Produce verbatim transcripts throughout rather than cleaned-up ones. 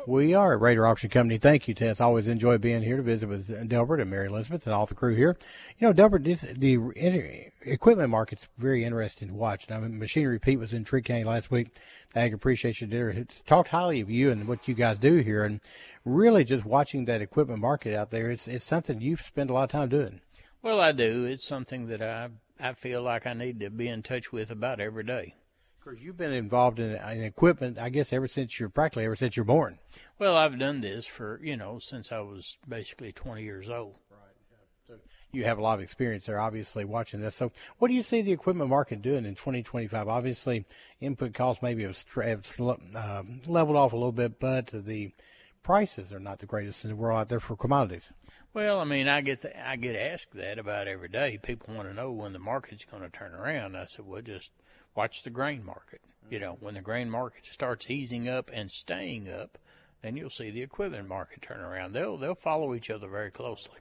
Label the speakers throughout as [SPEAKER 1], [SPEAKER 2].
[SPEAKER 1] We are at Raider Auction Company. Thank you, Tess. Always enjoy being here to visit with Delbert and Mary Elizabeth and all the crew here. You know, Delbert, this, the equipment market's very interesting to watch. Now, Machinery Pete was in Tree County last week. The Ag Appreciation Dinner talked highly of you and what you guys do here, and really just watching that equipment market out there, it's it's something you spend a lot of time doing.
[SPEAKER 2] Well, I do. It's something that I I feel like I need to be in touch with about every day.
[SPEAKER 1] Of course, you've been involved in, in equipment, I guess, ever since you're practically ever since you're born.
[SPEAKER 2] Well, I've done this for, you know, since I was basically twenty years old.
[SPEAKER 1] Right. So you have a lot of experience there, obviously, watching this. So what do you see the equipment market doing in twenty twenty-five? Obviously, input costs maybe have, have um, leveled off a little bit, but the prices are not the greatest in the world out there for commodities.
[SPEAKER 2] Well, I mean, I get the, I get asked that about every day. People want to know when the market's going to turn around. I said, well, just watch the grain market. You know, when the grain market starts easing up and staying up, then you'll see the equipment market turn around. They'll they'll follow each other very closely.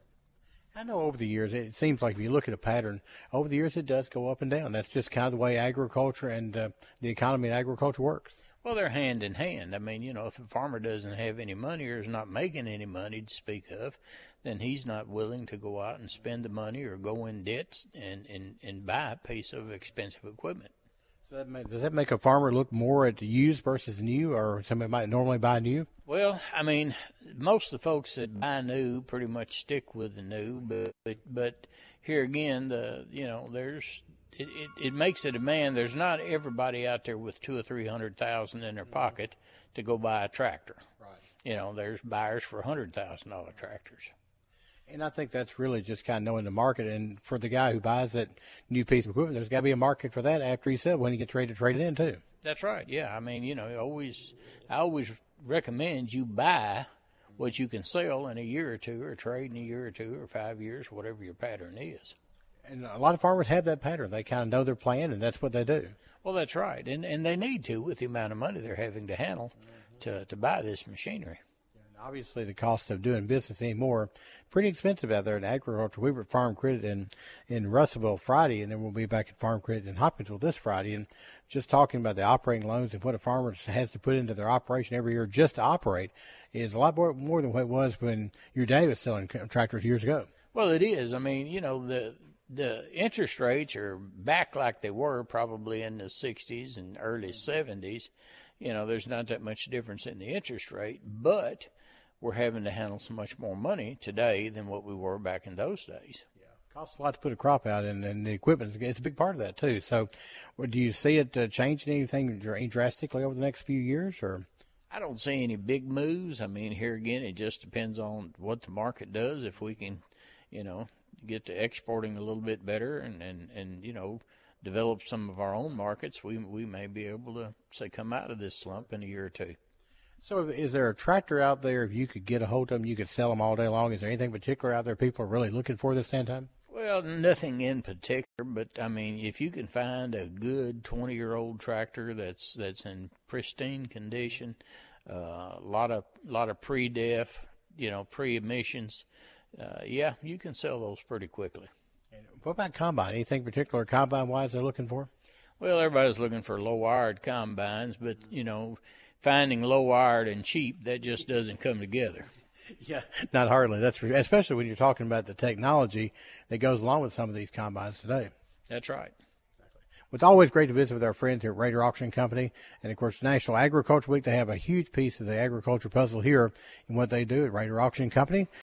[SPEAKER 1] I know over the years, it seems like if you look at a pattern, over the years it does go up and down. That's just kind of the way agriculture and uh, the economy in agriculture works.
[SPEAKER 2] Well, they're hand in hand. I mean, you know, if a farmer doesn't have any money or is not making any money to speak of, then he's not willing to go out and spend the money or go in debts and, and, and buy a piece of expensive equipment.
[SPEAKER 1] So that make, does that make a farmer look more at used versus new, or somebody might normally buy new?
[SPEAKER 2] Well, I mean, most of the folks that buy new pretty much stick with the new, but but, but here again, the you know, there's it, it, it makes a demand. There's not everybody out there with two or three hundred thousand in their pocket to go buy a tractor.
[SPEAKER 1] Right.
[SPEAKER 2] You know, there's buyers for hundred thousand dollar tractors.
[SPEAKER 1] And I think that's really just kind of knowing the market. And for the guy who buys that new piece of equipment, there's got to be a market for that after he sells when he gets ready to trade it in too.
[SPEAKER 2] That's right. Yeah. I mean, you know, always, I always recommend you buy what you can sell in a year or two, or trade in a year or two, or five years, whatever your pattern is.
[SPEAKER 1] And a lot of farmers have that pattern. They kind of know their plan, and that's what they do.
[SPEAKER 2] Well, that's right. And and they need to with the amount of money they're having to handle to, to buy this machinery.
[SPEAKER 1] Obviously, the cost of doing business anymore pretty expensive out there in agriculture. We were at Farm Credit in, in Russellville Friday, and then we'll be back at Farm Credit in Hopkinsville this Friday. And just talking about the operating loans and what a farmer has to put into their operation every year just to operate is a lot more, more than what it was when your daddy was selling tractors years ago.
[SPEAKER 2] Well, it is. I mean, you know, the the interest rates are back like they were probably in the sixties and early seventies. You know, there's not that much difference in the interest rate, but we're having to handle so much more money today than what we were back in those days.
[SPEAKER 1] Yeah, it costs a lot to put a crop out, and, and the equipment is a big part of that too. So, do you see it uh, changing anything drastically over the next few years, or?
[SPEAKER 2] I don't see any big moves. I mean, here again, it just depends on what the market does. If we can, you know, get to exporting a little bit better, and, and, and you know, develop some of our own markets, we we may be able to say come out of this slump in a year or two.
[SPEAKER 1] So is there a tractor out there, if you could get a hold of them, you could sell them all day long? Is there anything particular out there people are really looking for this time?
[SPEAKER 2] Well, nothing in particular, but, I mean, if you can find a good twenty-year-old tractor that's that's in pristine condition, a uh, lot of lot of pre-def, you know, pre-emissions, uh, yeah, you can sell those pretty quickly.
[SPEAKER 1] And what about combine? Anything particular combine-wise they're looking for?
[SPEAKER 2] Well, everybody's looking for low-wired combines, but, you know, finding low-wired and cheap, that just doesn't come together.
[SPEAKER 1] Yeah, not hardly. That's for, especially when you're talking about the technology that goes along with some of these combines today.
[SPEAKER 2] That's right.
[SPEAKER 1] Well, it's always great to visit with our friends here at Raider Auction Company. And, of course, National Agriculture Week, they have a huge piece of the agriculture puzzle here in what they do at Raider Auction Company.